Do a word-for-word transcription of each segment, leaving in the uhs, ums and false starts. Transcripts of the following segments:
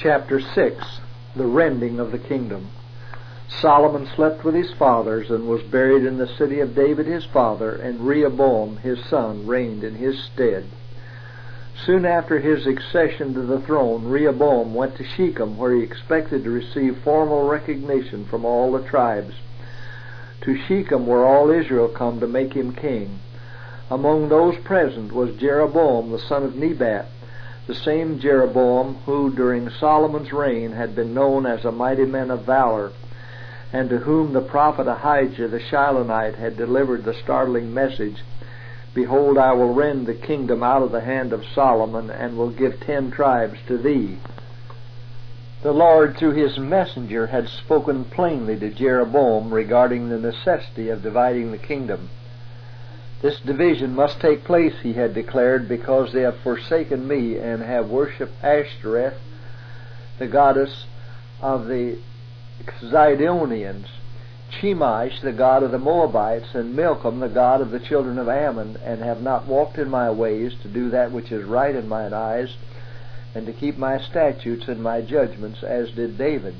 Chapter six. The Rending of the Kingdom. Solomon slept with his fathers and was buried in the city of David his father, and Rehoboam his son reigned in his stead. Soon after his accession to the throne, Rehoboam went to Shechem, where he expected to receive formal recognition from all the tribes. To Shechem were all Israel come to make him king. Among those present was Jeroboam the son of Nebat, the same Jeroboam who during Solomon's reign had been known as a mighty man of valor, and to whom the prophet Ahijah the Shilonite had delivered the startling message, "Behold, I will rend the kingdom out of the hand of Solomon, and will give ten tribes to thee." The Lord, through his messenger, had spoken plainly to Jeroboam regarding the necessity of dividing the kingdom. "This division must take place," he had declared, "because they have forsaken me and have worshipped Ashtoreth, the goddess of the Zidonians, Chemosh, the god of the Moabites, and Milcom, the god of the children of Ammon, and have not walked in my ways to do that which is right in mine eyes, and to keep my statutes and my judgments, as did David."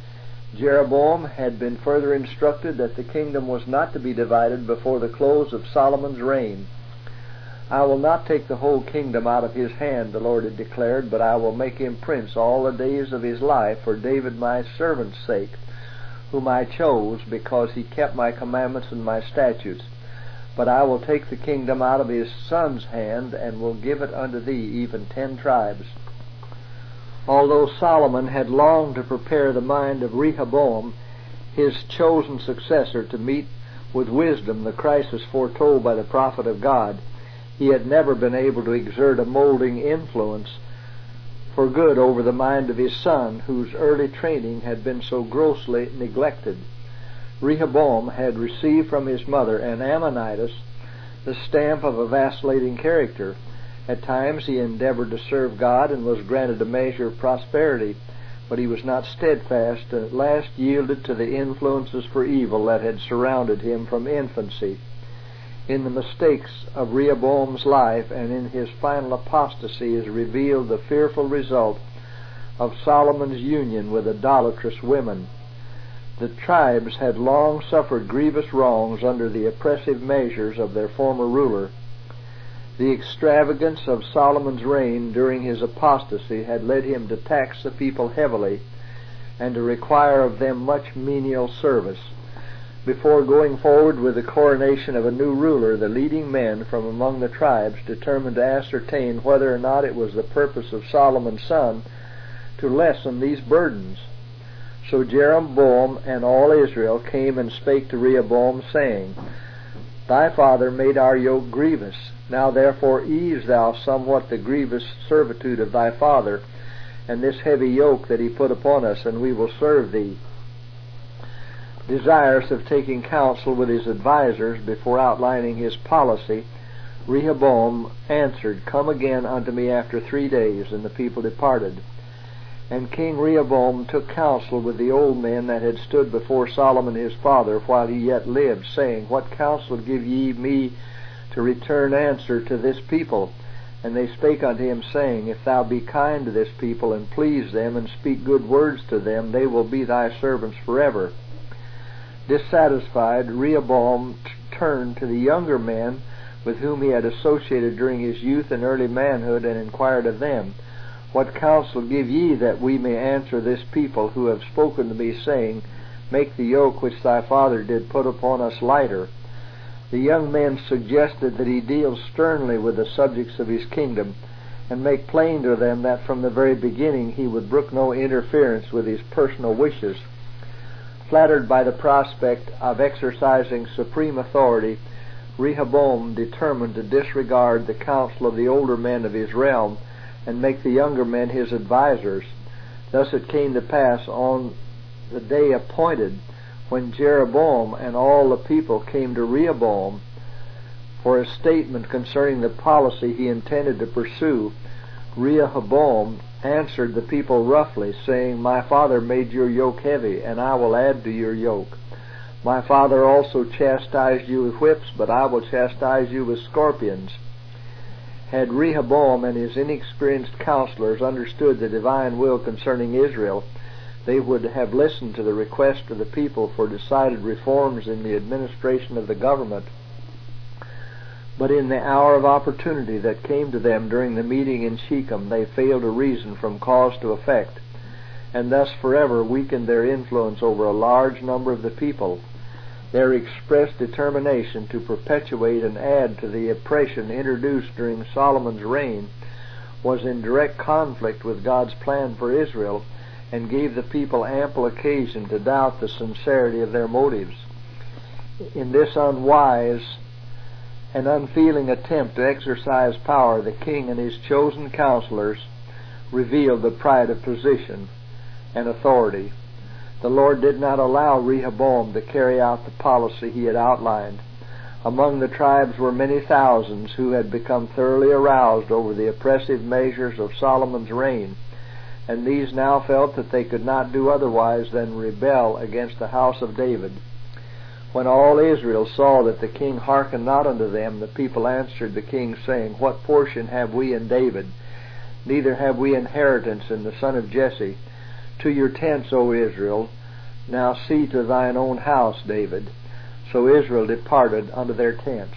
Jeroboam had been further instructed that the kingdom was not to be divided before the close of Solomon's reign. "I will not take the whole kingdom out of his hand," the Lord had declared, "but I will make him prince all the days of his life for David my servant's sake, whom I chose, because he kept my commandments and my statutes. But I will take the kingdom out of his son's hand, and will give it unto thee, even ten tribes." Although Solomon had longed to prepare the mind of Rehoboam, his chosen successor, to meet with wisdom the crisis foretold by the prophet of God, he had never been able to exert a molding influence for good over the mind of his son, whose early training had been so grossly neglected. Rehoboam had received from his mother, an Ammonitess, the stamp of a vacillating character. At times he endeavored to serve God and was granted a measure of prosperity, but he was not steadfast, and at last yielded to the influences for evil that had surrounded him from infancy. In the mistakes of Rehoboam's life and in his final apostasy is revealed the fearful result of Solomon's union with idolatrous women. The tribes had long suffered grievous wrongs under the oppressive measures of their former ruler. The extravagance of Solomon's reign during his apostasy had led him to tax the people heavily and to require of them much menial service. Before going forward with the coronation of a new ruler, the leading men from among the tribes determined to ascertain whether or not it was the purpose of Solomon's son to lessen these burdens. So Jeroboam and all Israel came and spake to Rehoboam, saying, "Thy father made our yoke grievous. Now therefore ease thou somewhat the grievous servitude of thy father, and this heavy yoke that he put upon us, and we will serve thee." Desirous of taking counsel with his advisers before outlining his policy, Rehoboam answered, "Come again unto me after three days." And the people departed. And King Rehoboam took counsel with the old men that had stood before Solomon his father while he yet lived, saying, "What counsel give ye me to return answer to this people?" And they spake unto him, saying, "If thou be kind to this people, and please them, and speak good words to them, they will be thy servants forever." Dissatisfied, Rehoboam t- turned to the younger men with whom he had associated during his youth and early manhood, and inquired of them, "What counsel give ye that we may answer this people, who have spoken to me, saying, Make the yoke which thy father did put upon us lighter?" The young men suggested that he deal sternly with the subjects of his kingdom, and make plain to them that from the very beginning he would brook no interference with his personal wishes. Flattered by the prospect of exercising supreme authority, Rehoboam determined to disregard the counsel of the older men of his realm and make the younger men his advisers. Thus it came to pass on the day appointed, when Jeroboam and all the people came to Rehoboam for a statement concerning the policy he intended to pursue, Rehoboam answered the people roughly, saying, "My father made your yoke heavy, and I will add to your yoke. My father also chastised you with whips, but I will chastise you with scorpions." Had Rehoboam and his inexperienced counselors understood the divine will concerning Israel, they would have listened to the request of the people for decided reforms in the administration of the government. But in the hour of opportunity that came to them during the meeting in Shechem, they failed to reason from cause to effect, and thus forever weakened their influence over a large number of the people. Their expressed determination to perpetuate and add to the oppression introduced during Solomon's reign was in direct conflict with God's plan for Israel, and gave the people ample occasion to doubt the sincerity of their motives. In this unwise and unfeeling attempt to exercise power, the king and his chosen counselors revealed the pride of position and authority. The Lord did not allow Rehoboam to carry out the policy he had outlined. Among the tribes were many thousands who had become thoroughly aroused over the oppressive measures of Solomon's reign, and these now felt that they could not do otherwise than rebel against the house of David. When all Israel saw that the king hearkened not unto them, the people answered the king, saying, What portion have we in David? Neither have we inheritance in the son of Jesse. To your tents, O Israel, now see to thine own house, David. So Israel departed unto their tents.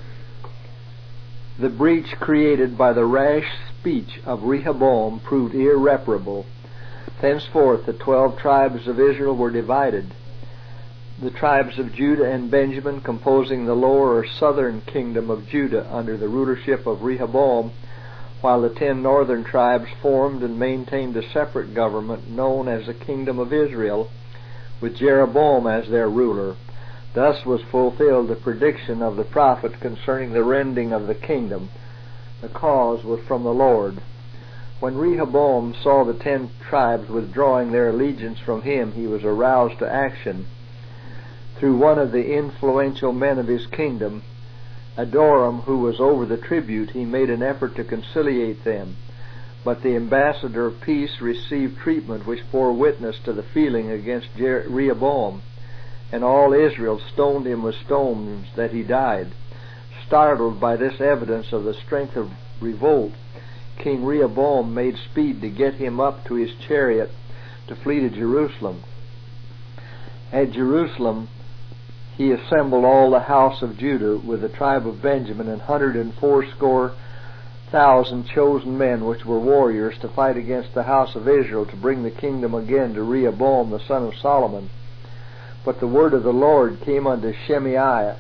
The breach created by the rash speech of Rehoboam proved irreparable. Thenceforth the twelve tribes of Israel were divided. The tribes of Judah and Benjamin, composing the lower or southern kingdom of Judah under the rulership of Rehoboam, while the ten northern tribes formed and maintained a separate government known as the Kingdom of Israel, with Jeroboam as their ruler. Thus was fulfilled the prediction of the prophet concerning the rending of the kingdom. The cause was from the Lord. When Rehoboam saw the ten tribes withdrawing their allegiance from him, he was aroused to action. Through one of the influential men of his kingdom, Adoram, who was over the tribute, he made an effort to conciliate them. But the ambassador of peace received treatment which bore witness to the feeling against Jer- Rehoboam, and all Israel stoned him with stones that he died. Startled by this evidence of the strength of revolt, King Rehoboam made speed to get him up to his chariot to flee to Jerusalem. At Jerusalem he assembled all the house of Judah with the tribe of Benjamin and hundred and fourscore thousand chosen men which were warriors to fight against the house of Israel to bring the kingdom again to Rehoboam the son of Solomon. But the word of the Lord came unto Shemaiah,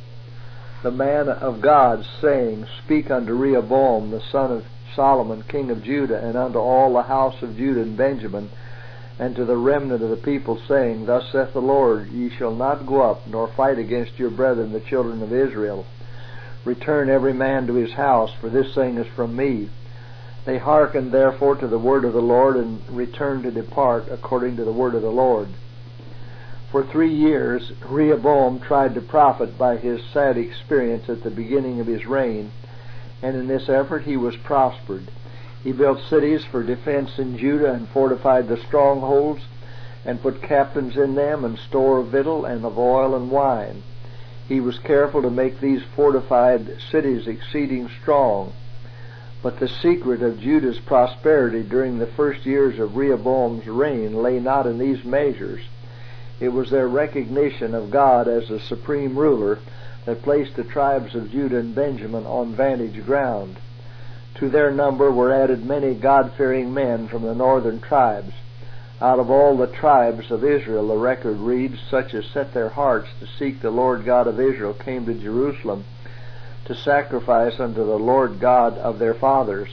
the man of God, saying, Speak unto Rehoboam the son of Solomon king of Judah, and unto all the house of Judah and Benjamin, and to the remnant of the people, saying, Thus saith the Lord, Ye shall not go up, nor fight against your brethren the children of Israel. Return every man to his house, for this thing is from me. They hearkened therefore to the word of the Lord, and returned to depart according to the word of the Lord. For three years Rehoboam tried to profit by his sad experience at the beginning of his reign, and in this effort he was prospered. He built cities for defense in Judah, and fortified the strongholds, and put captains in them, and store of victual, and of oil and wine. He was careful to make these fortified cities exceeding strong. But the secret of Judah's prosperity during the first years of Rehoboam's reign lay not in these measures. It was their recognition of God as the supreme ruler that placed the tribes of Judah and Benjamin on vantage ground. To their number were added many God-fearing men from the northern tribes. Out of all the tribes of Israel, the record reads, such as set their hearts to seek the Lord God of Israel came to Jerusalem to sacrifice unto the Lord God of their fathers.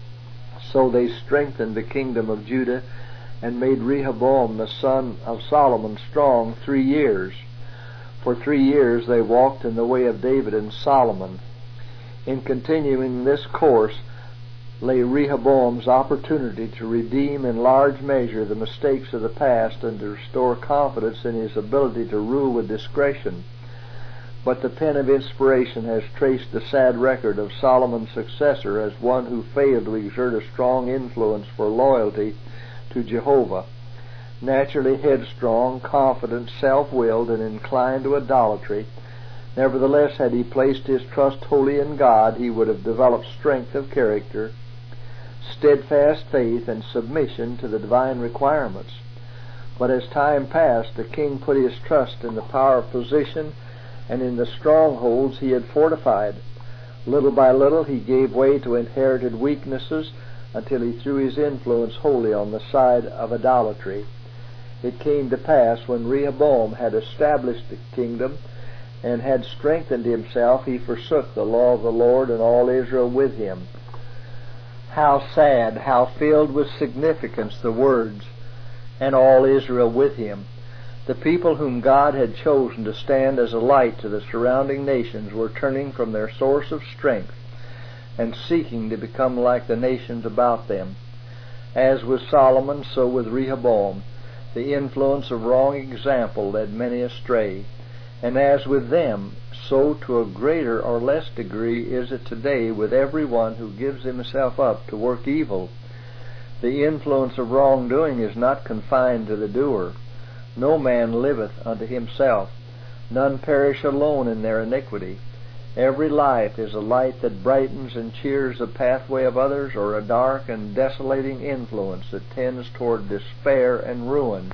So they strengthened the kingdom of Judah, and made Rehoboam the son of Solomon strong three years. For three years they walked in the way of David and Solomon. In continuing this course lay Rehoboam's opportunity to redeem in large measure the mistakes of the past, and to restore confidence in his ability to rule with discretion. But the pen of inspiration has traced the sad record of Solomon's successor as one who failed to exert a strong influence for loyalty to Jehovah. Naturally headstrong, confident, self-willed, and inclined to idolatry, Nevertheless, had he placed his trust wholly in God, he would have developed strength of character, steadfast faith, and submission to the divine requirements. But as time passed, the king put his trust in the power of position and in the strongholds he had fortified. Little by little he gave way to inherited weaknesses until he threw his influence wholly on the side of idolatry. It came to pass, when Rehoboam had established the kingdom and had strengthened himself, he forsook the law of the Lord, and all Israel with him. How sad, how filled with significance the words, "and all Israel with him." The people whom God had chosen to stand as a light to the surrounding nations were turning from their source of strength and seeking to become like the nations about them. As with Solomon, so with Rehoboam, the influence of wrong example led many astray. And as with them, so to a greater or less degree is it today with every one who gives himself up to work evil. The influence of wrongdoing is not confined to the doer. No man liveth unto himself. None perish alone in their iniquity. Every life is a light that brightens and cheers the pathway of others, or a dark and desolating influence that tends toward despair and ruin.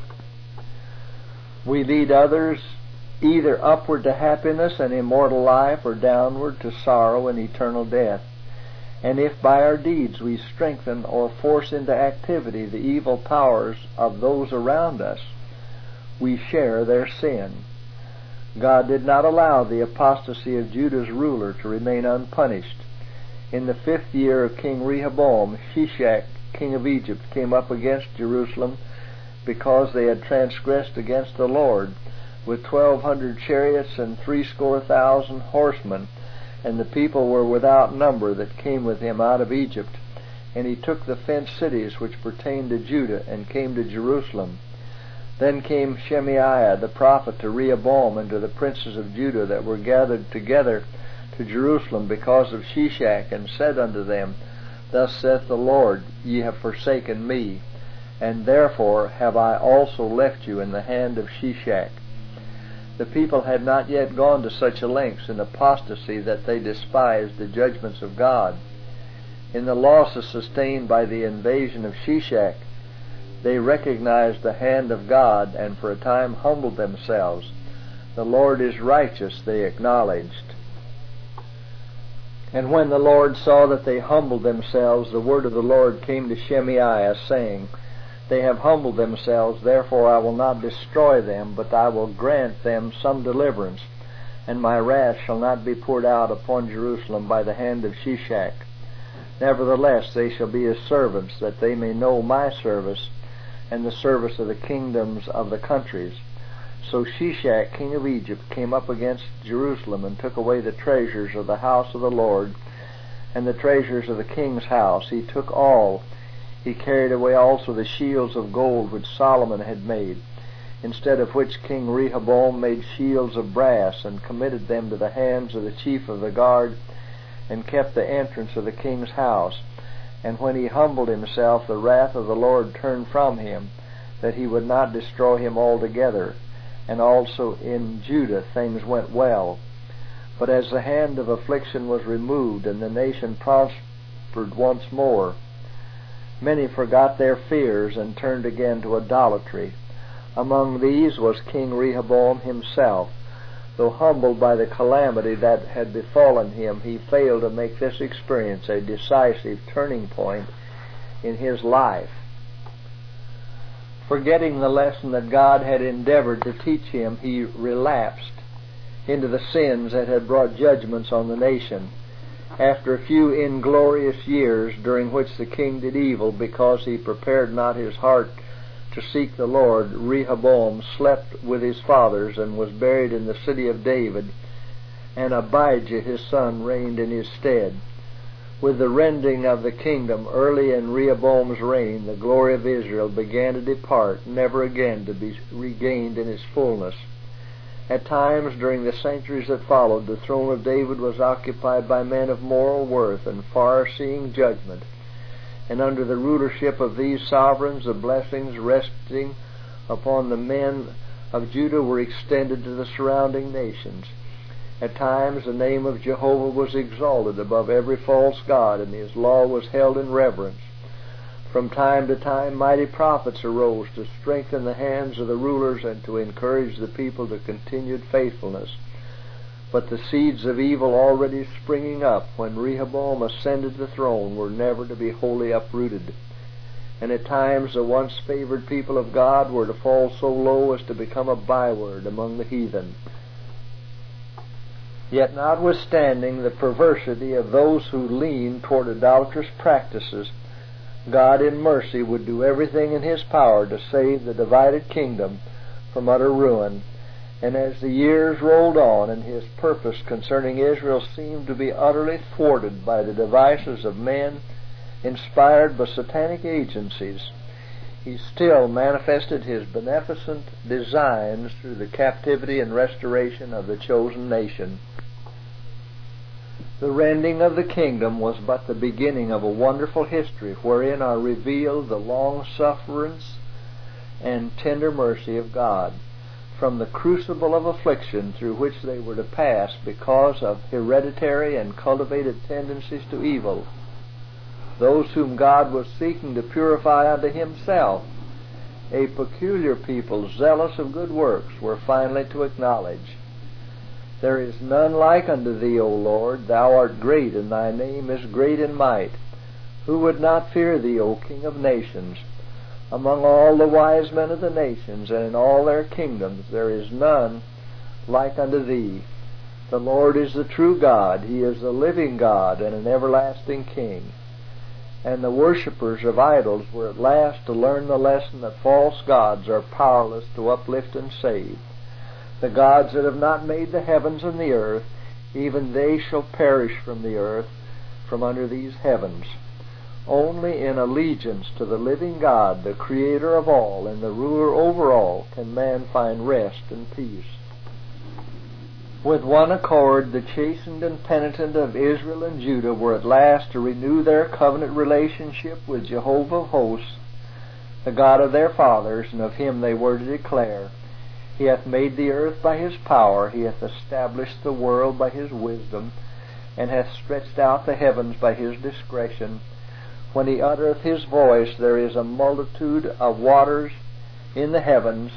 We lead others either upward to happiness and immortal life, or downward to sorrow and eternal death. And if by our deeds we strengthen or force into activity the evil powers of those around us, we share their sin. God did not allow the apostasy of Judah's ruler to remain unpunished. In the fifth year of King Rehoboam, Shishak, king of Egypt, came up against Jerusalem because they had transgressed against the Lord, with twelve hundred chariots and threescore thousand horsemen, and the people were without number that came with him out of Egypt. And he took the fenced cities which pertained to Judah, and came to Jerusalem. Then came Shemaiah the prophet to Rehoboam and to the princes of Judah that were gathered together to Jerusalem because of Shishak, and said unto them, Thus saith the Lord, Ye have forsaken me, and therefore have I also left you in the hand of Shishak. The people had not yet gone to such a lengths in apostasy that they despised the judgments of God. In the losses sustained by the invasion of Shishak, they recognized the hand of God, and for a time humbled themselves. The Lord is righteous, they acknowledged. And when the Lord saw that they humbled themselves, the word of the Lord came to Shemaiah, saying, They have humbled themselves, therefore I will not destroy them, but I will grant them some deliverance, and my wrath shall not be poured out upon Jerusalem by the hand of Shishak. Nevertheless they shall be his servants, that they may know my service, and the service of the kingdoms of the countries. So Shishak, king of Egypt, came up against Jerusalem, and took away the treasures of the house of the Lord, and the treasures of the king's house. He took all. He carried away also the shields of gold which Solomon had made, instead of which King Rehoboam made shields of brass, and committed them to the hands of the chief of the guard, and kept the entrance of the king's house. And when he humbled himself, the wrath of the Lord turned from him, that he would not destroy him altogether. And also in Judah things went well. But as the hand of affliction was removed, and the nation prospered once more, many forgot their fears, and turned again to idolatry. Among these was King Rehoboam himself. Though humbled by the calamity that had befallen him, he failed to make this experience a decisive turning point in his life. Forgetting the lesson that God had endeavored to teach him, he relapsed into the sins that had brought judgments on the nation. After a few inglorious years, during which the king did evil because he prepared not his heart to seek the Lord, Rehoboam slept with his fathers and was buried in the city of David, and Abijah his son reigned in his stead. With the rending of the kingdom early in Rehoboam's reign, the glory of Israel began to depart, never again to be regained in its fullness. At times during the centuries that followed, the throne of David was occupied by men of moral worth and far-seeing judgment. And under the rulership of these sovereigns, the blessings resting upon the men of Judah were extended to the surrounding nations. At times the name of Jehovah was exalted above every false god, and his law was held in reverence. From time to time mighty prophets arose to strengthen the hands of the rulers and to encourage the people to continued faithfulness. But the seeds of evil already springing up when Rehoboam ascended the throne were never to be wholly uprooted. And at times the once favored people of God were to fall so low as to become a byword among the heathen. Yet notwithstanding the perversity of those who lean toward idolatrous practices, God in mercy would do everything in His power to save the divided kingdom from utter ruin. And as the years rolled on and His purpose concerning Israel seemed to be utterly thwarted by the devices of men inspired by satanic agencies, He still manifested His beneficent designs through the captivity and restoration of the chosen nation. The rending of the kingdom was but the beginning of a wonderful history wherein are revealed the long sufferance and tender mercy of God. From the crucible of affliction through which they were to pass because of hereditary and cultivated tendencies to evil, those whom God was seeking to purify unto Himself, a peculiar people zealous of good works, were finally to acknowledge, "There is none like unto Thee, O Lord. Thou art great, and Thy name is great in might. Who would not fear Thee, O King of nations? Among all the wise men of the nations, and in all their kingdoms, there is none like unto Thee. The Lord is the true God. He is the living God and an everlasting King." And the worshippers of idols were at last to learn the lesson that false gods are powerless to uplift and save. The gods that have not made the heavens and the earth, even they shall perish from the earth, from under these heavens. Only in allegiance to the living God, the Creator of all and the ruler over all, can man find rest and peace. With one accord, the chastened and penitent of Israel and Judah were at last to renew their covenant relationship with Jehovah of hosts, the God of their fathers, and of Him they were to declare, "He hath made the earth by His power, He hath established the world by His wisdom, and hath stretched out the heavens by His discretion. When He uttereth His voice, there is a multitude of waters in the heavens,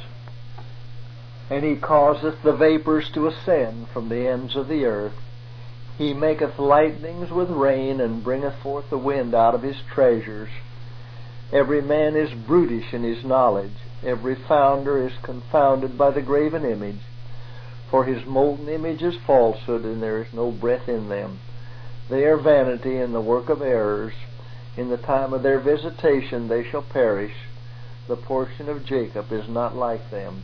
and He causeth the vapors to ascend from the ends of the earth. He maketh lightnings with rain, and bringeth forth the wind out of His treasures. Every man is brutish in his knowledge. Every founder is confounded by the graven image. For His molten image is falsehood, and there is no breath in them. They are vanity and the work of errors. In the time of their visitation they shall perish. The portion of Jacob is not like them.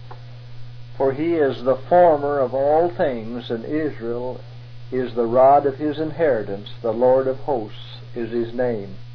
For He is the former of all things, and Israel is the rod of His inheritance. The Lord of hosts is His name.